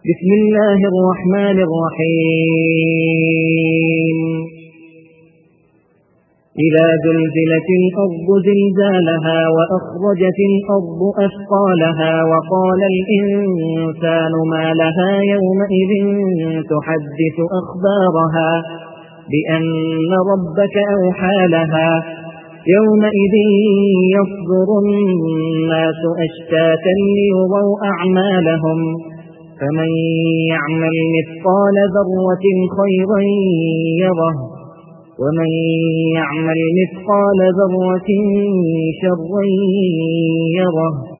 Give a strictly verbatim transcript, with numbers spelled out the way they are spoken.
بسم الله الرحمن الرحيم إذا زلزلت الأرض زلزالها وأخرجت الأرض أثقالها وقال الإنسان ما لها يومئذ تحدث أخبارها بأن ربك أوحى لها يومئذ يصدر الناس أشتاتا ليروا أعمالهم فمن يعمل مثقال ذرة خيرا يره ومن يعمل مثقال ذرة شرا يره